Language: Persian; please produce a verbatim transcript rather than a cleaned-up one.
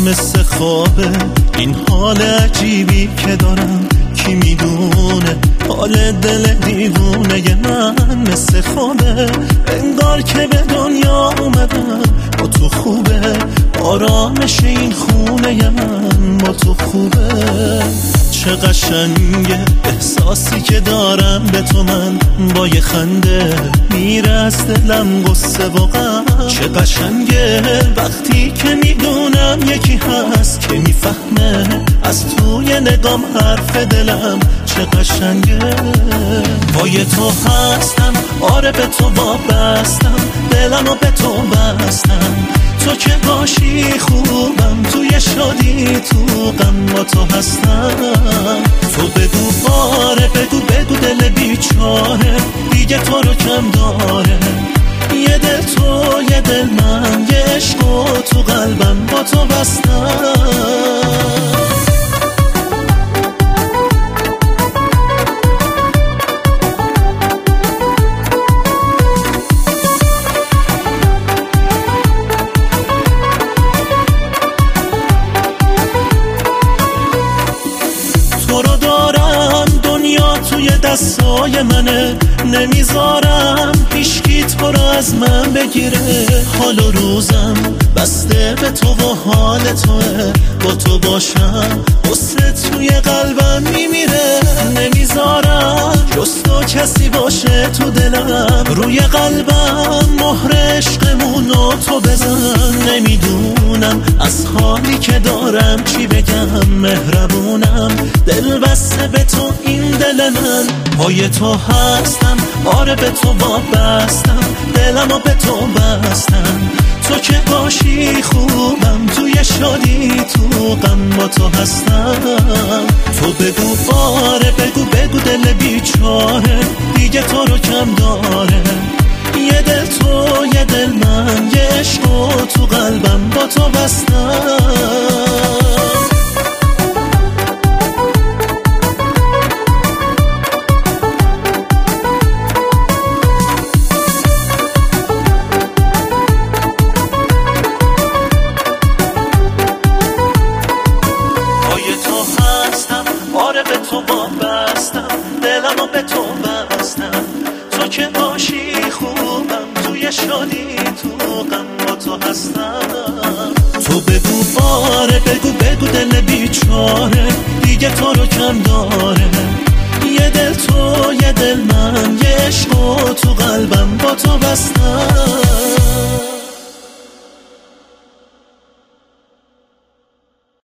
مثل خوابه این حال عجیبی که دارم، کی میدونه حال دل دیوونه من مثل خوابه. انگار که به دنیا اومدم با تو خوبه، آرامش این خونه من با تو خوبه. چه قشنگه احساسی که دارم به تو، من با یه خنده میره از دلم غصه و غم. چه قشنگه وقتی که میدونم یکی هست که میفهمه از توی نگام حرف دلم. چه قشنگه پای تو هستم، آره به تو وابستم، دلمو به تو بستم. تو که باشی خوبم، توی شادی تو غم با تو هستم. تو بگو آره، بگو بگو دل بیچاره دیگه تو رو کم داره. یه دل تو یه دل من، یه عشق و تو قلبم با تو بستم. توی دستای منه، نمیذارم هیچکی تو رو از من بگیره. حال و روزم بسته به تو و حال توه، با تو باشم غصه توی قلبم میمیره. نمیذارم جز تو کسی باشه تو دلم، روی قلبم مهر عشقمونو تو بزن. نمیدونم از حالی که دارم چی بگم، مهربونم دل بسته به تو این دل من. پای تو هستم، آره به تو وابستم، دلمو به تو بستم. تو که باشی خوبم، توی شادی تو غم با تو هستم. تو بگو آره، بگو بگو دل بیچاره دیگه تو رو کم داره. یه دل تو یه دل من، یه عشق و تو قلبم با تو بستم. آره به تو وابستم، دلمو به تو بستم. تو که باشی خوبم، توی شادی تو غم با تو هستم. تو بگو آره، بگو بگو دل بیچاره دیگه تو رو کم داره. یه دل تو یه دل من، یه عشق و تو قلبم با تو بستم.